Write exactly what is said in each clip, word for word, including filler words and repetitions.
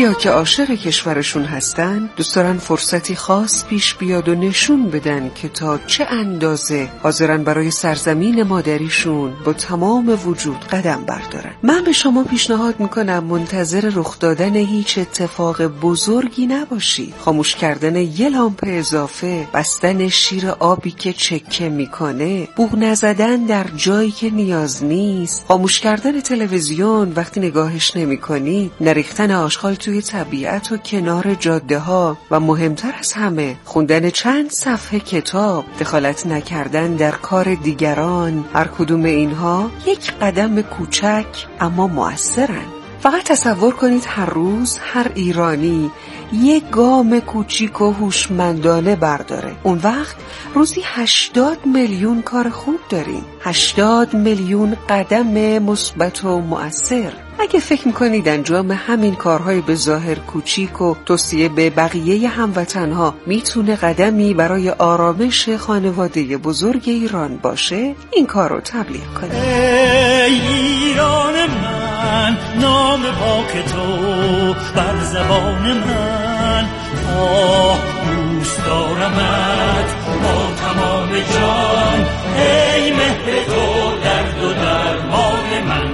خیلیا که عاشق کشورشون هستن دوست دارن فرصتی خاص پیش بیاد و نشون بدن که تا چه اندازه حاضرن برای سرزمین مادریشون با تمام وجود قدم بردارن. من به شما پیشنهاد میکنم منتظر رخ دادن هیچ اتفاق بزرگی نباشید. خاموش کردن یه لامپ اضافه، بستن شیر آبی که چکه میکنه، بوق نزدن در جایی که نیاز نیست، خاموش کردن تلویزیون وقتی نگاهش نمیکنی، نریختن آشغال توی طبیعت و کنار جاده ها و مهمتر از همه خوندن چند صفحه کتاب، دخالت نکردن در کار دیگران، هر کدوم اینها یک قدم کوچک اما مؤثرن. فقط تصور کنید هر روز هر ایرانی یک گام کوچیک و هوشمندانه برداره. اون وقت روزی هشتاد میلیون کار خوب داریم، هشتاد میلیون قدم مثبت و مؤثر. اگه فکر میکنید انجام همین کارهای به ظاهر کوچیک و توصیه به بقیه هموطنها میتونه قدمی برای آرامش خانواده بزرگ ایران باشه، این کار رو تبلیغ کنید. ای ایران من، نام پاک تو بر زبان من، آه دوست دارمت با تمام جان، ای مهر تو درد و درمان من.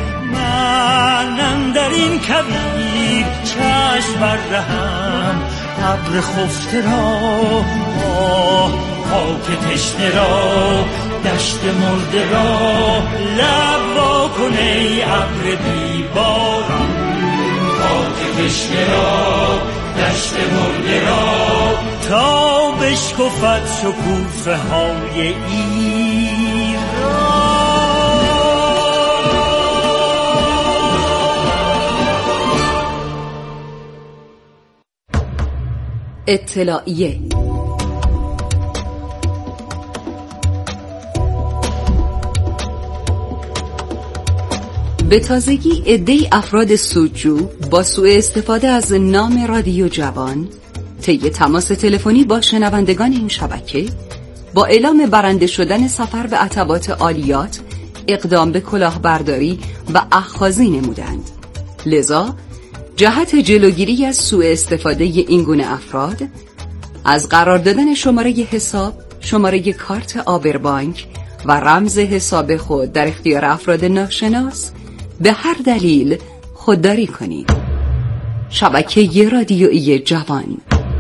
من در این کویر چشم برهم، ابر خفته را آه خاک تشنه را، دشت مرده را لب وا کن ای ابر بیباران، خاک تشنه را دشت مرده را، تا بشکفد شکوفه های ایران. اطلاعیه به تازگی عده‌ای افراد سودجو با سوء استفاده از نام رادیو جوان طی تماس تلفنی با شنوندگان این شبکه با اعلام برنده شدن سفر به عتبات عالیات اقدام به کلاهبرداری و اخاذی نمودند. لذا جهت جلوگیری از سوء استفاده این گونه افراد از قرار دادن شماره حساب، شماره کارت آبربانک و رمز حساب خود در اختیار افراد ناشناس به هر دلیل خودداری کنید. شبکه رادیویی جوان.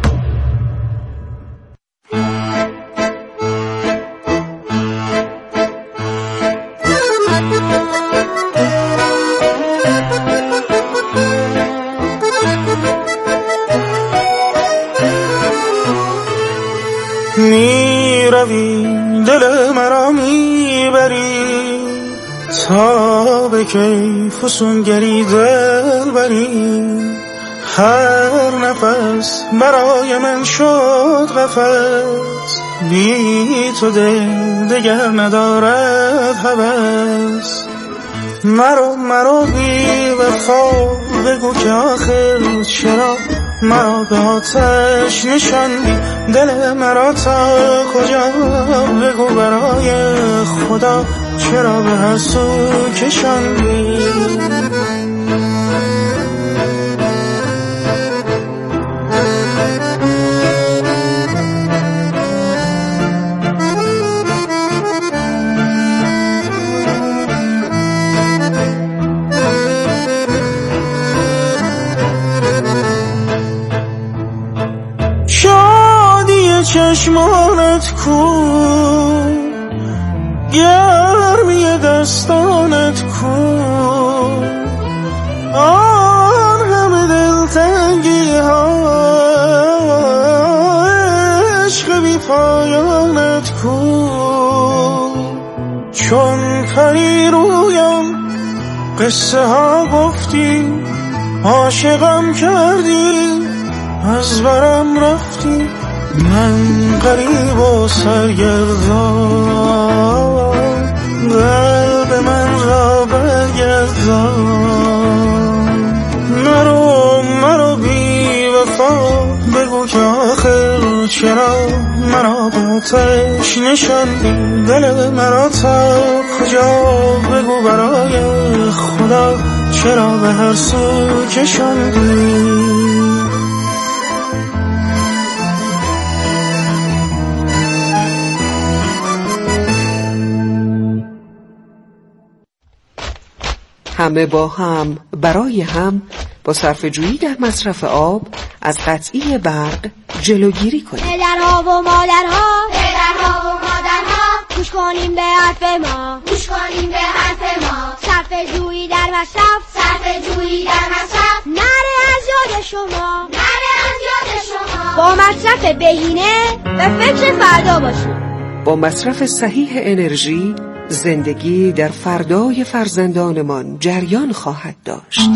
می روی دل مرا می بری، تا به کی فسونگری دل بری. هر نفس برای من شد قفس، بی تو دل دگر ندارد هوس. مرا مرا بی وفا بگو که آخر چرا مرا به آتش نشاندی، دل مرا تا کجا بگو برای خدا چرا به هر سو کشاندی. چشمانت کو، گرمی دستانت کو، آن همه دلتنگی ها، عشق بی پایانت کو. چون پری رویم قصه ها گفتی، عاشقم کردی از برم رفتی. من غریب و سرگردان، قلب من را برگردان. مرو مرو بی وفا بگو که آخر چرا مرا به آتش نشاندی، دل مرا تا کجا بگو برای خدا چرا به هر سو کشاندی؟ همه با هم برای هم با صرفه‌جویی در مصرف آب از قطعی برق جلوگیری کنیم. پدرها و مادرها پدرها و مادرها گوش کنیم به حرف ما گوش کنیم به حرف ما. صرفه‌جویی در مصرف صرفه‌جویی در مصرف نره از یاد شما نره از یاد شما. با مصرف بهینه به فکر فردا باشیم. با مصرف صحیح انرژی زندگی در فردای فرزندانمان جریان خواهد داشت.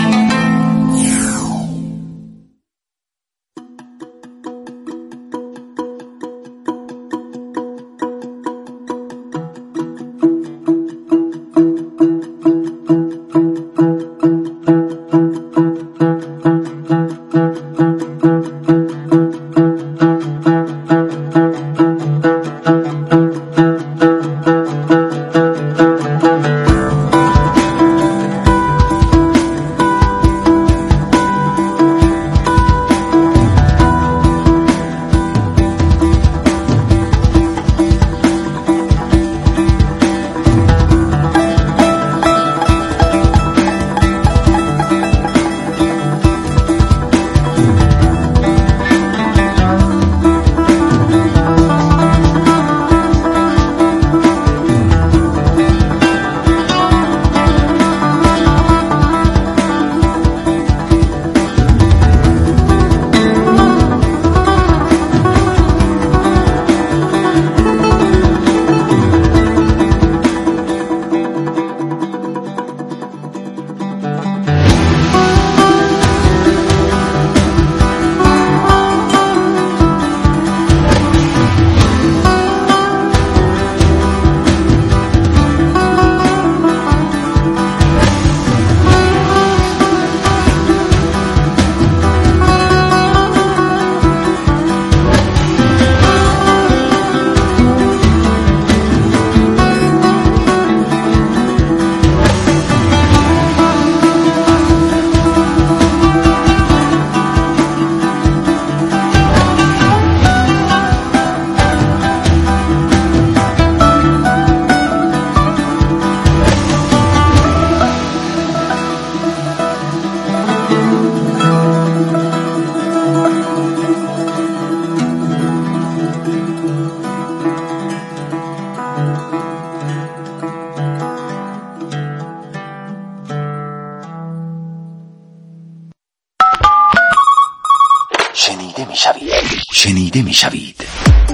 شنیده می شوید شنیده می شوید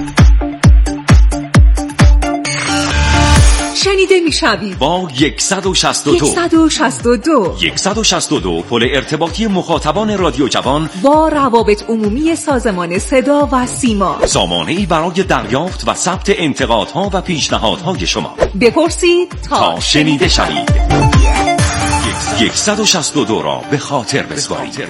شنیده می شوید با صد و شصت و دو صد و شصت و دو صد و شصت و دو پل ارتباطی مخاطبان رادیو جوان با روابط عمومی سازمان صدا و سیما، سامانه‌ای برای دریافت و ثبت انتقادها و پیشنهادهای شما. بپرسید تا, تا شنیده شوید. صد و شصت و دو را به خاطر بسپارید.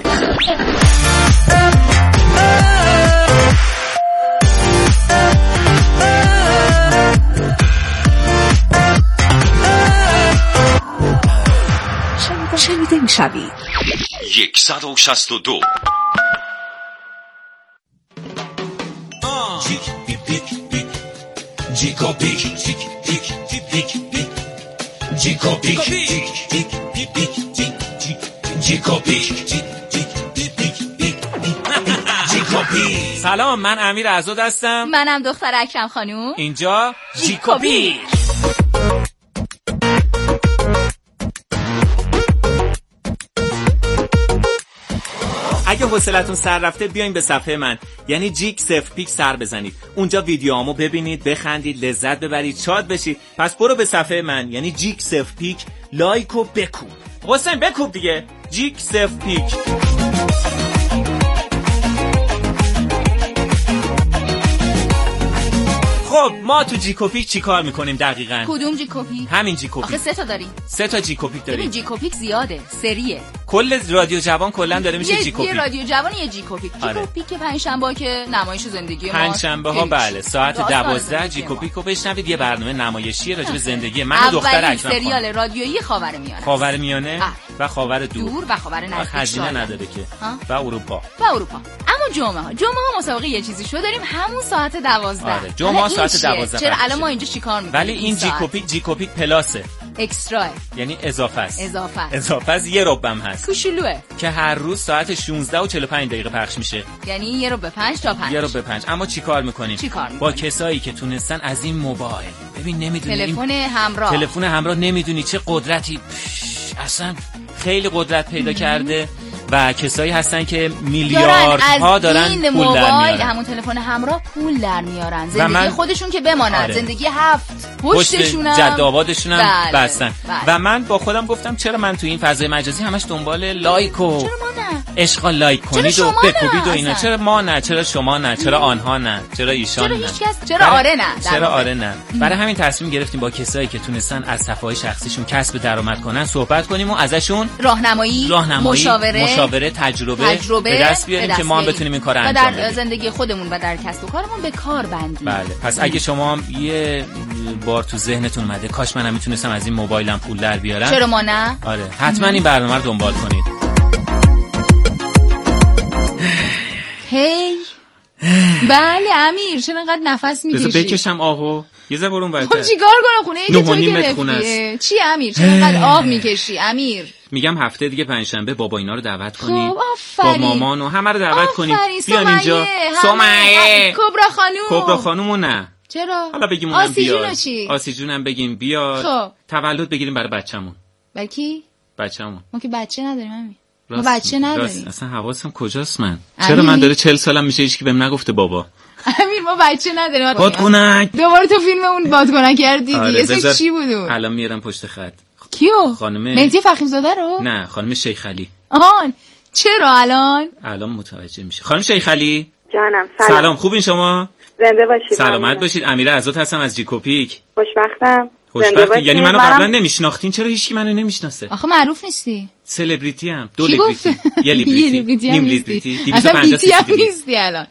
شنیده می شوید صد و شصت و دو. جیکو پیک پیک پیک پیک پیک جیکو پیک پیک پیک پیک جیکو پیک جیکو پیک. سلام، من امیر عزاد هستم. منم دختر اکرم خانوم. اینجا جیکو پیک. اگه حوصلتون سر رفته بیاین به صفحه من یعنی جیک صفر پیک سر بزنید. اونجا ویدیوهامو ببینید، بخندید، لذت ببرید، شاد بشید. پس برو به صفحه من یعنی جیک صفر پیک لایک و بکوب. حسین بکوب دیگه. جیک صفر پیک. خب خب ما تو جیکوپیک چیکار میکنیم دقیقاً؟ کدوم جیکوپیک؟ همین جیکوپیک. آخه سه تا داریم. سه تا جیکوپیک داریم. ببین جیکوپیک زیاده، سریه. کل رادیو جوان کلا داره میشه یه جیکوپیک. یه رادیو جوان یه جیکوپیک. آره. جیکوپیک پنجشنبه که نمایش زندگی ما. پنجشنبه ها بله ساعت دوازده جیکوپیک رو بشنوید. یه برنامه نمایشی راجع به زندگی من و دختر اکرم خان. اولین سریال رادیویی خاورمیانه. خاورمیانه و خاور دور. دور و خاور نزدیک. هزینه نداره که. و اروپا. و اروپا. اما جمعه ها جمعه ها مسابقه یه چیزی شو داریم همون ساعت دوازده. آره جمعه ها ساعت دوازده. چرا الان ما اینجا چیکار می‌کنیم؟ ولی این جیکوپیک جیکوپیک پلاسه. اکسترا یعنی اضافه است. اضافه است. اضافه است یه ربم هست. کوچولوئه. که هر روز ساعت شانزده و چهل و پنج دقیقه پخش میشه. یعنی یه رو به پنج تا پنج. یه رو به پنج. اما چیکار می‌کنیم؟ چیکار می‌کنیم؟ با کسایی که تونستن از این موبایل. ببین نمیدونی تلفن همراه. تلفن همراه نمیدونی چه قدرتی اصلا خیلی قدرت پیدا کرده و کسایی هستن که میلیاردها دارن پول در میارن. همون تلفن همراه پول در میارن. زندگی من... خودشون که بمانن. آره. زندگی هفت پشتشون هم جد آبادشون هم بله. بستن. بله. و من با خودم گفتم چرا من تو این فضای مجازی همش دنبال لایک و چرا ما نه؟ عشق لایک کنید و بکوبید و اینا. چرا ما نه؟ چرا شما نه؟ چرا آنها نه؟ چرا ایشان چرا نه؟ هیچ کس؟ چرا آره نه؟ چرا آره نه؟ برای همین تصمیم گرفتیم با کسایی که تونستن از صفای شخصیشون کسب درآمد کنن صحبت کنیم و ازشون راهنمایی، راهنمایی مشاوره، مشاوره، تجربه, تجربه به دست بیاریم که ما هم بتونیم این کارو انجام بدیم و در زندگی خودمون و در کسب و کارمون به کار بندیم. بله پس اگه شما هم یه بار تو ذهنتون اومده کاش منم میتونستم از این موبایلم پول در بیارم، چرا ما نه؟ آره حتما این برنامه رو دنبال کنید. هی بله امیر چرا انقدر نفس میکشی؟ بذار بکشم آهو یه ذره برون برات. خب چیکار کنم خونه یه تو گرفتی؟ چی امیر چرا انقدر آب میکشی امیر؟ میگم هفته دیگه پنجشنبه بابا اینا رو دعوت کنی. خب آفرین. با مامان و همه رو دعوت کنی. بیان اینجا. سمیه کبرا خانوم. کبرا خانومو نه. چرا؟ حالا بگیم اونم بیاد. آسی چی؟ آسی جونم بگیم بیاد. خب. تولد بگیریم برای بچه‌مون. برای کی؟ بچه‌مون. ما که بچه نداریم امیر. ما بچه نداریم. اصلا حواسم کجاست من؟ چرا من داره چهل سالم میشه هیچ کی بهم نگفته بابا؟ امیر ما بچه نداریم. بادکنک. دوباره تو فیلم اون بادکنک کردی. اسمش چی بود؟ الان میارم پشت خط. کیو؟ خانم مهدی فخیم زاده رو؟ نه خانم شیخ علی. آهان چرا الان؟ الان متوجه میشه. خانم شیخ علی جانم سلام. سلام خوبین شما؟ زنده باشید. سلامت باشید. امیره عزت هستم از جیکوپیک. خوشبختم. خوشبختی یعنی منو قبلا نمیشناختین چرا هیچکی منو نمیشناسه؟ آخه معروف نیستی. سلبریتی ام دو لیبریتی یه لیبریتی نیم لیبریتی اصلا بیتی هم نیستی الان.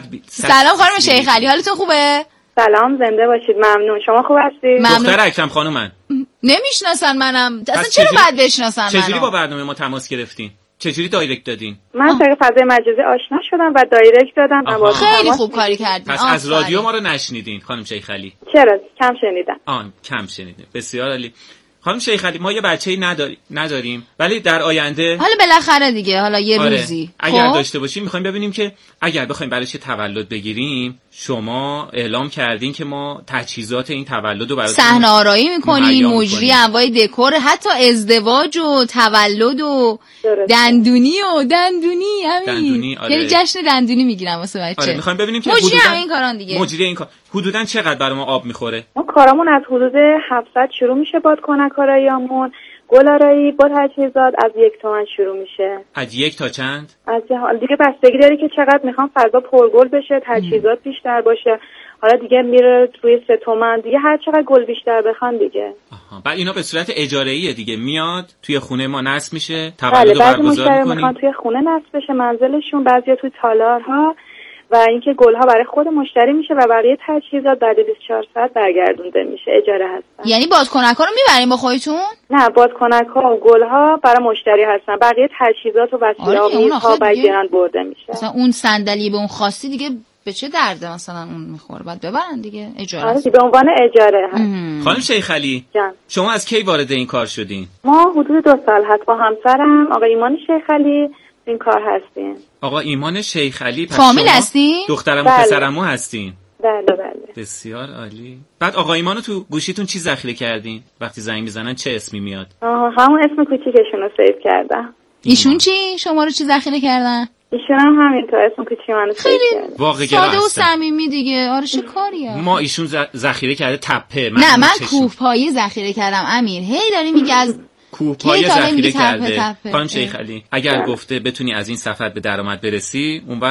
سلام خانم شیخ علی حالتون خوبه؟ سلام زنده باشید ممنون. شما خوب هستید؟ دختر اکرم خانومن. نمیشناسن منم اصلا چرا باید بشناسن منو؟ چجوری با برنامه ما تماس گرفتین؟ چجوری دایرکت دادین؟ من طریق فضای مجازی آشنا شدم و دایرکت دادم. خیلی خوب کاری کردین. پس از رادیو ما رو نشنیدین خانم شیخ علی؟ چرا کم شنیدم. آن کم شنیدین. بسیار عالی. خانم شیخ علی ما یه بچه‌ای نداریم نداریم ولی در آینده حالا بالاخره دیگه حالا یه آره. روزی اگر خب؟ داشته باشیم می‌خوایم ببینیم که اگر بخوایم براش تولد بگیریم شما اعلام کردین که ما تجهیزات این تولد رو براتون صحنه آرایی می‌کنیم، مجری انواع دکور، حتی ازدواج و تولد و دندونی و دندونی همین آره. یعنی جشن دندونی میگیرم واسه بچه. آره می‌خوایم ببینیم که مجری این کاران دیگه مجری این کار حدوداً چقدر برای ما آب می‌خوره؟ ما کارامون از حدود هفتصد شروع میشه بادکنک آراییامون. گل آرایی با تجهیزات از یک تومن شروع میشه. از یک تا چند؟ از دیگه بستگی داره که چقدر میخوام فضا پرگل بشه، تجهیزات بیشتر باشه. حالا دیگه میره روی سه تومن دیگه هر چقدر گل بیشتر بخوان دیگه. آها بعد اینا به صورت اجاره‌ایه دیگه میاد توی خونه ما نصب میشه تولد برگزار می‌کنیم. بعضی مشتری میخوان توی خونه نصب بشه منزلشون، بعضیا توی تالارها و اینکه گل‌ها برای خود مشتری میشه و بقیه تجهیزات بعد بیست و چهار ساعت برگردونده میشه اجاره هستن. یعنی بادکنک‌ها رو میبریم با خودتون؟ نه بادکنک‌ها و گل‌ها برای مشتری هستن، بقیه تجهیزات و وسیله‌ها میزها برگردن برده میشه. مثلا اون صندلی به اون خاصی دیگه به چه درده مثلا اون میخوره بعد ببرن دیگه اجاره است. به عنوان اجاره هست. خانم شیخ علی جان شما از کی وارد این کار شدین؟ ما حدود دو سال هست با همسرم آقای ایمان شیخ علی این کار هستین. آقا ایمان شیخ علی پس فامیل هستین؟ دخترم و پسرمو هستین؟ بله بله. بسیار عالی. بعد آقا ایمانو تو گوشیتون چی ذخیره کردین؟ وقتی زنگ میزنن چه اسمی میاد؟ آها همون اسم کوچیکشون رو سیو کردم. ایشون چی؟ شما رو چی ذخیره کردن؟ ایشون هم همینطور اسم کوچیک منو سیو کردن. واقعا ساده و صمیمی دیگه. آره چه کاریه؟ ما ایشون ذخیره کرده تپه. من نه من کوهپایه ذخیره کردم امیر. هی داری میگه از کوهپایه ذخیره کرده. تپه. خانم شیخ علی اگر اه. گفته بتونی از این سفر به درآمد برسی اون وقت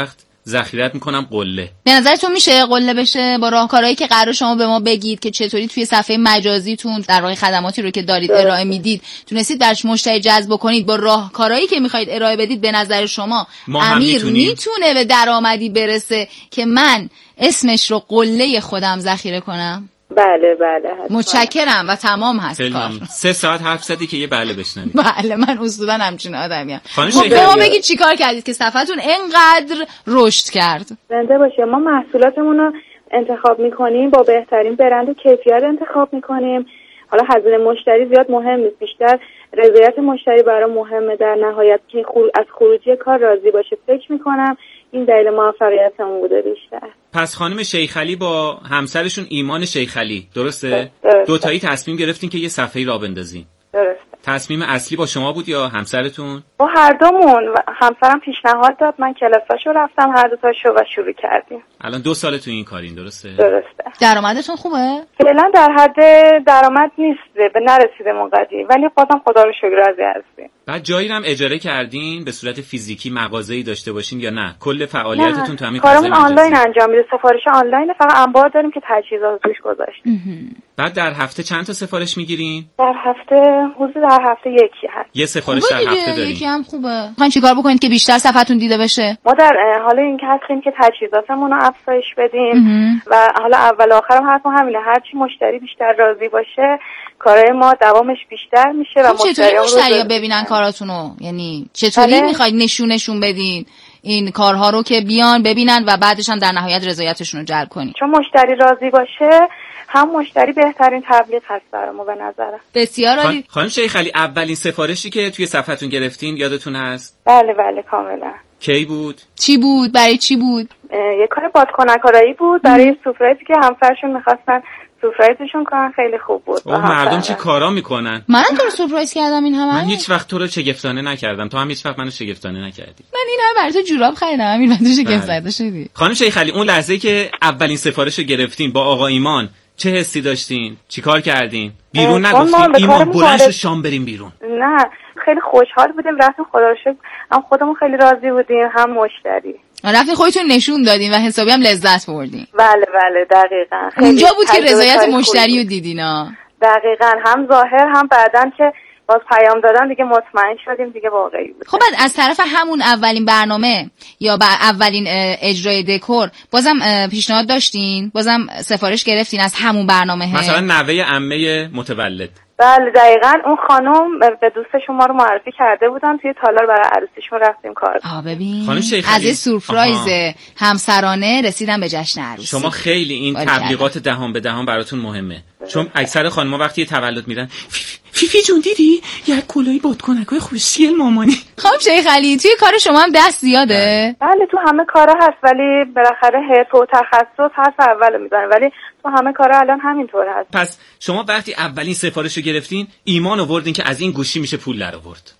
ذخیره‌ات میکنم قله. به نظرتون میشه قله بشه با راهکارهایی که قرار شما به ما بگید که چطوری توی صفحه مجازیتون در واقع خدماتی رو که دارید ارائه میدید تونستید درش مشتری جذب کنید با راهکارهایی که میخواید ارائه بدید؟ به نظر شما امیر میتونه به درآمدی برسه که من اسمش رو قله خودم ذخیره کنم؟ بله بله حتما. متشکرم و تمام هست کار. سه ساعت حرف زدی که یه بله بشنوی. بله من اصولا همچین آدمیم. خب به ما بگید چیکار کردید که صفحتون اینقدر رشد کرد؟ زنده باشه. ما محصولاتمون رو انتخاب میکنیم، با بهترین برند و کیفیت انتخاب میکنیم. حالا هزینه مشتری زیاد مهم نیست، بیشتر رضایت مشتری برای مهمه. در نهایت که از خروجی کار راضی باشه فکر میکنم این دلیل موفقیتمون بوده بیشتر. پس خانم شیخعلی با همسرشون ایمان شیخعلی درسته؟ درسته. دو تایی تصمیم گرفتین که یه صفحه‌ای راه بندازین. درسته. تصمیم اصلی با شما بود یا همسرتون؟ با هر دومون. همسرم پیشنهاد داد، من کلاساشو رفتم هر دو تاشو و شروع کردیم. الان دو سال تو این کارین درسته؟ درسته. درآمدتون خوبه؟ فعلا در حد درآمد نیست، به نرسیده منقدی، ولی بازم خدا رو شکر راضی هستیم. بعد جایی رو هم اجاره کردین به صورت فیزیکی مغازه‌ای داشته باشین یا نه؟ کل فعالیتتون تو همین کارمون آنلاین انجام میده، سفارش آنلاین، فقط انبار داریم که تجهیزات توش گذاشتیم. بعد در هفته چند تا سفارش میگیرین؟ در هفته حدود در هفته یکی هست. یه سفارش در هفته دارین. یکی هم خوبه. میخواین چیکار بکنید که بیشتر صفحتون دیده بشه؟ ما در حال این که هستیم که تجهیزاتمون رو افزایش بدیم و حالا اول آخرم حرفم همینه، هر چی مشتری بیشتر راضی باشه کارهای ما دوامش بیشتر میشه و چطوری مشتری‌ها ببینن کاراتونو؟ یعنی چطوری میخواید نشونشون بدین این کارها رو که بیان ببینن و بعدش هم در نهایت رضایتشون رو جلب کنین؟ چون مشتری راضی باشه هم مشتری بهترین تبلیغ هست برای ما به نظرم. بسیار عالی. خانم شیخعلی اولین سفارشی که توی صفحتون گرفتین یادتون هست؟ بله بله کاملا. کی بود؟ چی بود؟ برای چی بود؟ یه کار بادکنک‌آرایی بود برای سورپرایزی که همسرشون می‌خواستن سورپرایزشون کنن، خیلی خوب بود. مردم چه کارا میکنن؟ من تو رو سورپرایز کردم این همه؟ من هیچ وقت تو رو شگفتانه نکردم، تو هم هیچ وقت منو شگفتانه نکردی. من این همه برای تو جوراب خریدم، همین تو شگفت زده شدی. خانم شیخعلی اون لحظه‌ای که اولین سفارش رو گرفتین با آقا ایمان چه حسی داشتین؟ چیکار کردین؟ بیرون نگفتین ایمان بلند شو شام بریم بیرون؟ نه خیلی خوشحال بودیم، رفتیم خدا رو شکر هم خودمون خیلی راضی بودیم هم مشتری. رفتین خودتون نشون دادین و حسابی هم لذت بردین. بله بله دقیقاً. اونجا بود که رضایت مشتری رو دیدین ها. دقیقاً، هم ظاهر هم بعدن که باز پیام دادن دیگه مطمئن شدیم دیگه واقعی بود. خب بعد از طرف همون اولین برنامه یا با اولین اجرای دکور بازم پیشنهاد داشتین؟ بازم سفارش گرفتین از همون برنامه؟ مثلا نوه عمه متولد. بله دقیقاً، اون خانم به دوستشون ما رو معرفی کرده بودن، توی تالار برای عروسیشون رفتیم کار. آ ببین از این سورپرایز همسرانه رسیدن به جشن عروسی. شما خیلی این تبلیغات دهان به دهان براتون مهمه. چون اکثر خانم‌ها وقتی تولد میرن فیفی جون دیدی یک کلاه بادکنکای خوشگل مامانی. خب شیخعلی توی کار شما هم دست زیاده؟ بله تو همه کارا هست، ولی بالاخره حرفه و تخصص حرف اول میزنه، ولی تو همه کارا الان همینطور هست. پس شما وقتی اولین سفارش رو گرفتین ایمان آوردین که از این گوشی میشه پول در آورد.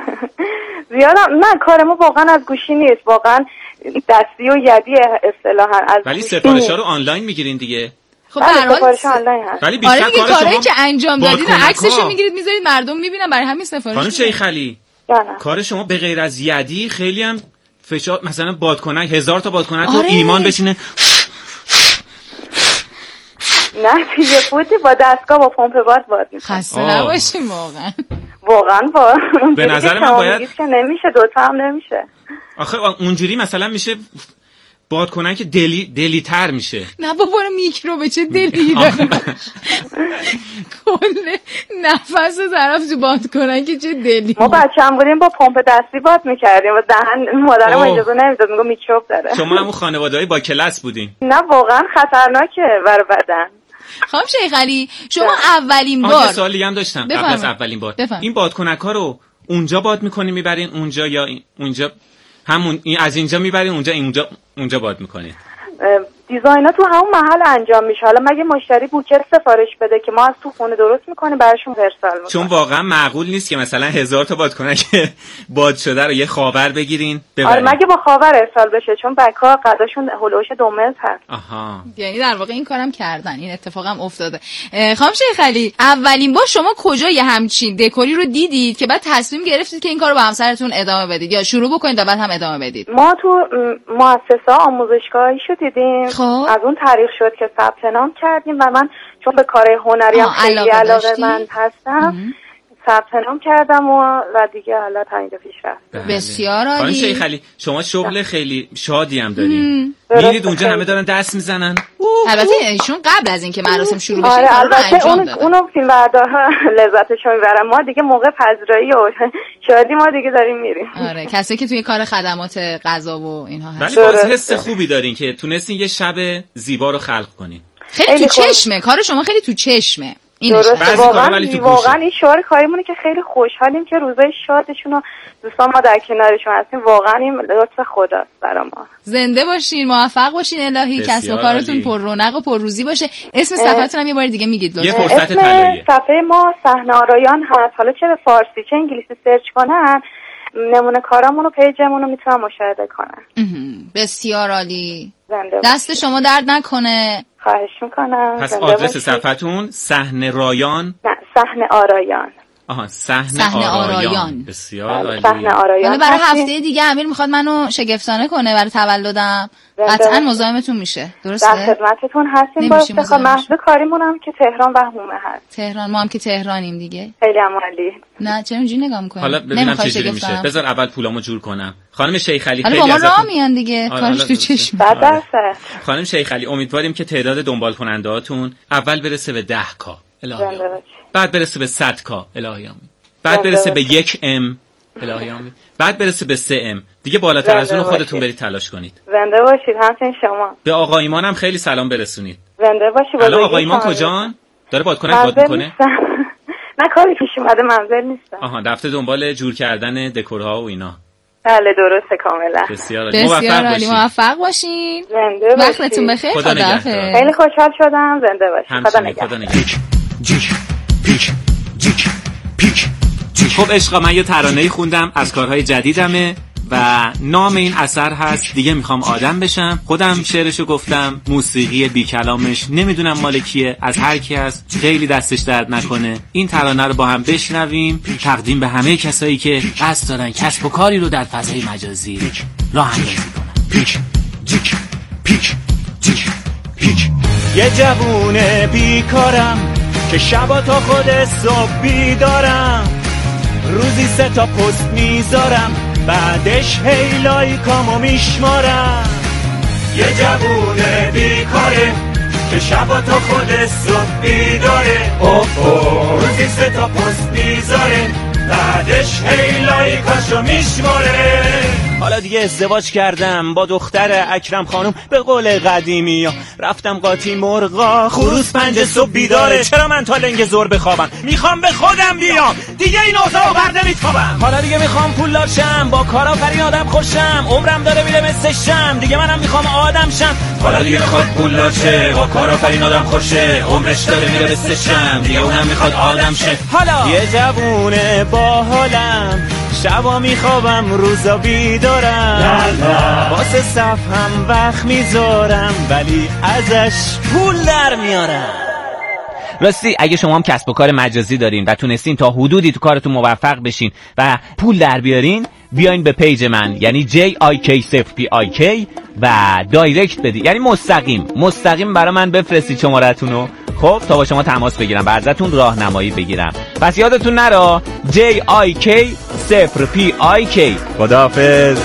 زیادم نه، کار ما واقعا از گوشی نیست، واقعا دستی و یدی اصطلاحاً از ولی سفارش‌ها رو آنلاین میگیرین دیگه. خب به هر حال ولی بیشتر آره کار کاری شما که انجام دادین عکسشو میگیرید میذارید مردم میبینن، برای همین سفارش. خانم شیخعلی کار شما به غیر از یدی خیلی هم فشار، مثلا بادکنک هزار تا بادکنک رو ایمان بشینه نه دیگه بودی با دستگاه با پمپ باد باد میکنه. خسته نباشیم واقعا. واقعا با به نظر من باید که نمیشه، دوتا هم نمیشه. آخه اونجوری مثلا میشه بادکنک دلی دلی تر میشه. نه بابا میکرو به چه دلی داره. کل نفس طرف تو بادکنک چه دلی. ما بچه‌ام بودیم با پمپ دستی باد میکردیم و دهن مادرم اجازه نمیداد، میگه میکروب داره. شما همون خانواده‌های با کلاس بودین. نه واقعا خطرناکه برای بدن. خب شیخعلی شما اولین بار آها سوالی هم داشتم قبل از اولین بار بفهم. این بادکنک ها رو اونجا باد میکنین میبرین اونجا یا اونجا همون این از اینجا میبرین اونجا اونجا اونجا باد میکنین؟ دیزاینا تو همون محل انجام میشه. حالا مگه مشتری بوکر سفارش بده که ما از تو خونه درست میکنیم براشون ارسال میکنیم. چون واقعا معقول نیست که مثلا هزار تا بادکنک باد شده رو یه خاور بگیرین ببرین. آره مگه با خاور ارسال بشه، چون بکا قداشون هولوش دو متر هست. آها، یعنی در واقع این کارم کردن، این اتفاقم افتاده. خانم شیخ علی، اولین بار شما کجا یه همچین دکوری رو دیدید که بعد تصمیم گرفتید که این کارو با همسرتون ادامه بدید یا شروع بکنید و بعد هم ادامه بدید؟ ما تو مؤسسه آموزشگاهی شو دیدیم. خب. از اون تاریخ شد که ثبت نام کردیم و من چون به کار هنری هم خیلی علاقه‌مند هستم ثبت نام کردم و و دیگه حالا تا اینجا پیش رفت. بسیار عالی. خانم شیخ علی، شما شغل خیلی شادی هم دارین. میرید اونجا همه دارن دست میزنن. البته ایشون قبل از اینکه مراسم شروع بشه آره کارو البته انجام اون دادن. اونو فیلم بردارها لذتشو میبرن، ما دیگه موقع پذیرایی و شادی ما دیگه داریم میریم. آره کسی که توی کار خدمات غذا و اینها هست. ولی باز حس خوبی دارین که تونستین یه شب زیبا رو خلق کنین. خیلی تو چشمه کار شما، خیلی تو چشمه. درسته، واقعا واقعا این شعار کاریمونه که خیلی خوشحالیم که روزای شادشون و دوستان ما در کنارشون هستیم. واقعا این لطف خداست برای ما. زنده باشین، موفق باشین الهی، کسب و کارتون پر رونق و پر روزی باشه. اسم صفحتون هم یه بار دیگه میگید لطفا. یه فرصت طلاییه. صفحه ما صحنه آرایان هست. حالا چه به فارسی چه انگلیسی سرچ کنن نمونه کارامونو پیجمونو میتونن مشاهده کنن. بسیار عالی. دست شما درد نکنه. خواهش میکنم. پس آدرس صفحتون صحنه رایان؟ نه صحنه آرایان. آها صحنه صحنه آرایان. آرایان. بسیار عالی. صحنه آرایان. برای هفته دیگه امیر میخواد منو شگفتانه کنه برای تولدم. قطعا مزاحمتون میشه. درسته؟ در خدمتتون هستیم. با افتخار محض کاریمونم که تهران و هومه هست. تهران، ما هم که تهرانیم دیگه. خیلی عالی. نه چرا اینجوری نگاه میکنی؟ حالا ببینم چجوری میشه. بذار اول پولامو جور کنم. خانم شیخ علی خیلی ازتون راه میان دیگه. کارش تو چشم. بعد خانم شیخ علی امیدواریم که تعداد دنبال کننده هاتون اول برسه به ده کا الهی، بعد برسه به صد کا الهی آمین، بعد برسه به یک ام الهی آمین، بعد برسه به سه ام. دیگه بالاتر از اون خودتون برید تلاش کنید. زنده باشید. همچنین شما. به آقا ایمان هم خیلی سلام برسونید. زنده باشید. الان آقا ایمان کجان؟ داره بادکنک باد میکنه؟ نه کاری پیش اومده، منزل نیستم. آها رفته دنبال جور کردن دکورها و اینا. بله درسته کاملا. بسیار عالی. موفق باشید. موفق باشین. زنده باشید. وقتتون بخیر. خدا نگهدار. خیلی خوشحال شدم. زنده باشید. خدا نگهدار. پیک جیک پیک جیک پیک جیک. خب عشقا، من یه ترانه‌ای خوندم از کارهای جدیدمه و نام این اثر هست دیگه میخوام آدم بشم. خودم شعرشو گفتم، موسیقی بی کلامش نمیدونم مال کیه، از هر کی هست، خیلی دستش درد نکنه. این ترانه رو با هم بشنویم، تقدیم به همه کسایی که قصد دارن کسب و کاری رو در فضای مجازی راه اندازی کنن. پیک جیک پیک جیک پیک. یه جوونه بیکارم که شبا تا خود صبح بیدارم، روزی سه تا پست میذارم، بعدش هی لایکامو میشمارم. یه جوونه بیکاره که شبا تا خود صبح بیداره، اوه اوه روزی سه تا پست میذاره، بعدش هی لایکاشو میشماره. حالا دیگه ازدواج کردم با دختر اکرم خانم، به قول قدیمی ها رفتم قاطی مرغا، خروس پنج صبح بیداره، چرا من تا لنگ زور بخوابم، میخوام به خودم بیام، دیگه این اوضاعو بر نمیتابم. حالا دیگه میخوام پولدار شم، با کارآفرین آدم خوشم، عمرم داره میره مثل شم، دیگه منم میخوام آدم شم. حالا دیگه میخواد پولدار شه، با کارآفرین آدم خوشه، عمرش داره میره مثل شم، دیگه اونم میخواد آدم شه. حالا یه جوونه باحالم، شبا میخوابم روزا بیدارم، واسه صف هم وقت میذارم، ولی ازش پول در میارم. راستی اگه شما هم کسب و کار مجازی دارین و تونستین تا حدودی تو کارتون موفق بشین و پول در بیارین، بیاین به پیج من یعنی جی آی کی صفر پی آی کی و دایرکت بدید، یعنی مستقیم مستقیم برای من بفرستید شماره‌تونو، خب تا با شما تماس بگیرم، براتون راهنمایی بگیرم. پس یادتون نره جی آی کی صفر پی آی کی. خداحافظ.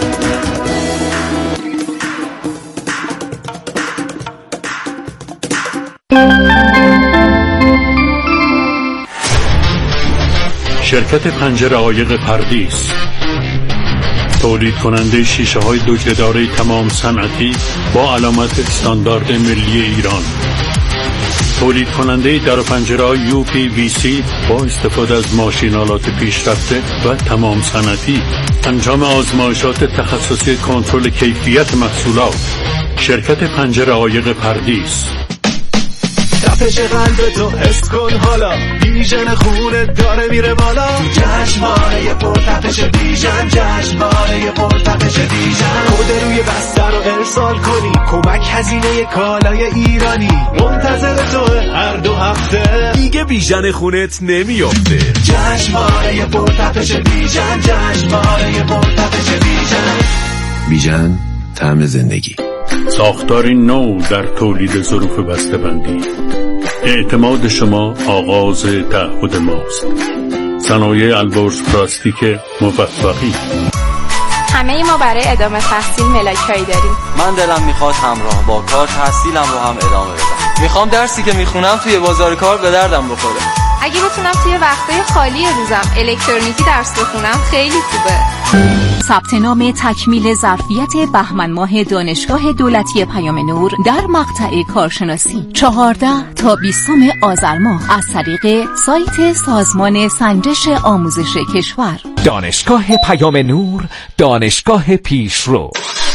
شرکت پنجره عایق پردیس، تولید کننده شیشه های دوگله‌دار تمام صنعتی با علامت استاندارد ملی ایران، تولید کننده در و پنجره های یو پی وی سی با استفاده از ماشینالات پیشرفته و تمام صنعتی، انجام آزمایشات تخصصی کنترل کیفیت محصولات، شرکت پنجره عایق پردیس. تپش قلب تو حس کن حالا، بیژن خونت داره میره بالا. جشنواره پرتپش بیژن، جشنواره پرتپش بیژن. کد روی بستر رو ارسال کنی، کمک هزینه کالای ایرانی. منتظر تو هر دو هفته، دیگه بیژن خونت نمیافته. جشنواره پرتپش بیژن، جشنواره پرتپش بیژن. بیژن طعم زندگی. ساختاری نو در تولید ظروف بسته‌بندی. اعتماد شما آغاز تعهد ماست. صنایع البرز پلاستیک موفقی. همه ما برای ادامه تحصیل ملاکایی داریم. من دلم میخواد همراه با کار تحصیلم رو هم ادامه بدم. میخوام درسی که میخونم توی بازار کار به دردم بخوره. اگه بتونم توی وقتای خالی روزم الکترونیکی درس بخونم خیلی خوبه. ثبت نام تکمیل ظرفیت بهمن ماه دانشگاه دولتی پیام نور در مقطع کارشناسی چهارده تا بیستم آذر ماه از طریق سایت سازمان سنجش آموزش کشور. دانشگاه پیام نور، دانشگاه پیشرو.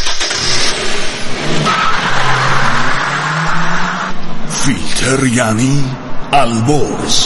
فیلتر یعنی البرز.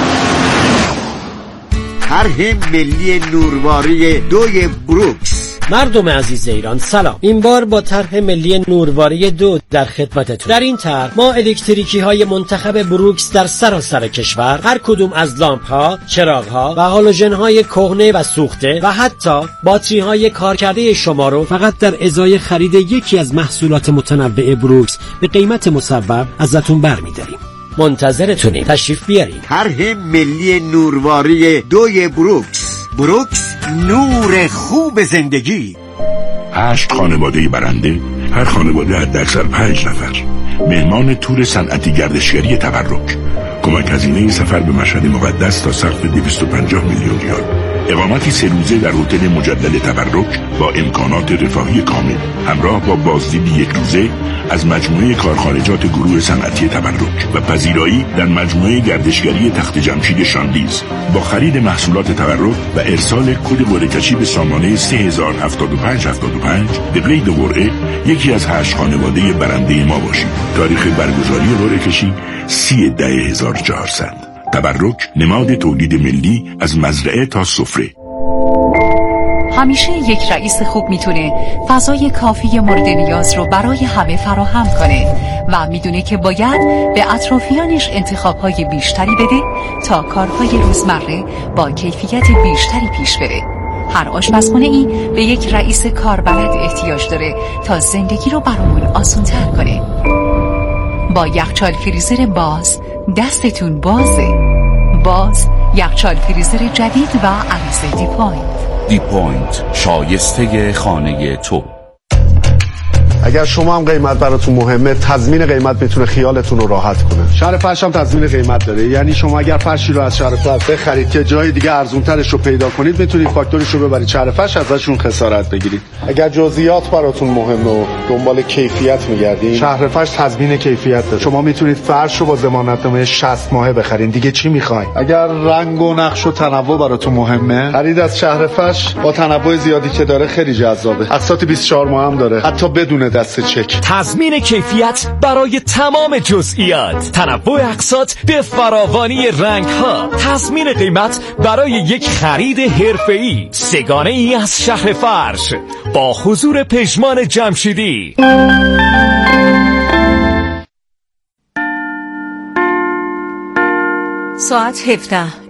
طرح ملی نورواری دوی بروکس. مردم عزیز ایران سلام. این بار با طرح ملی نورواری دو در خدمتتون. در این طرح ما الکتریکی های منتخب بروکس در سراسر کشور، هر کدوم از لامپ ها، چراغ ها و هالوژن های کهنه و سوخته و حتی باتری های کارکرده شما رو فقط در ازای خرید یکی از محصولات متنوع بروکس به قیمت مصوب ازتون برمی‌داریم. منتظرتونیم، تشریف بیارید. طرح ملی نورواری دوی بروکس. بروکس، نور خوب زندگی. هشت خانواده برنده، هر خانواده حداکثر پنج نفر. مهمان تور صنعتی گردشگری تبرک. کمک هزینه سفر به مشهد مقدس تا سقف دویست و پنجاه میلیون ریال. اقامتی سه روزه در هتل مجدد تبرک با امکانات رفاهی کامل، همراه با بازدید یک روزه از مجموعه کارخانجات گروه صنعتی تبرک و پذیرایی در مجموعه گردشگری تخت جمشید شاندیز. با خرید محصولات تبرک و ارسال کد قرعه‌کشی به سامانه سه هزار و هفتاد و پنج هفتاد و پنج به قید قرعه یکی از هشت خانواده برنده ما باشید. تاریخ برگزاری قرعه‌کشی سی ده هزار و چهارصد. تبرک، نماد تولید ملی از مزرعه تا سفره. همیشه یک رئیس خوب میتونه فضای کافی مورد نیاز رو برای همه فراهم کنه و میدونه که باید به اطرافیانش انتخابهای بیشتری بده تا کارهای روزمره با کیفیت بیشتری پیش بره. هر آشپزخونه ای به یک رئیس کاربلد احتیاج داره تا زندگی رو برامون آسان‌تر کنه. با یخچال فریزر باز دستتون بازه. باز یخچال فریزر جدید و عریض دی پوینت. دی پوینت، شایسته خانه تو. اگر شما هم قیمت براتون مهمه، تضمین قیمت میتونه خیالتون رو راحت کنه. شهر فرش هم تضمین قیمت داره، یعنی شما اگر فرشی رو از شهر فرش بخرید که جای دیگه ارزونترش رو پیدا کنید، میتونید فاکتورش رو ببرید شهر فرش، ازشون خسارت بگیرید. اگر جزئیات براتون مهمه و دنبال کیفیت میگردید، شهر فرش تضمین کیفیت داره. شما میتونید فرش رو با ضمانتنامه شصت ماهه بخرید. دیگه چی میخواید؟ اگر رنگ و نقش و تنوع براتون مهمه، خرید از شهر فرش با تنوع زیادی که داره خیلی جذابه. اقساط بیست و چهار ماه هم داره، حتی بدون دست چک. تضمین کیفیت برای تمام جزئیات، تنوع اقساط به فراوانی رنگ ها، تضمین قیمت برای یک خرید حرفه‌ای. سگانه ای از شهر فرش با حضور پژمان جمشیدی. ساعت هفده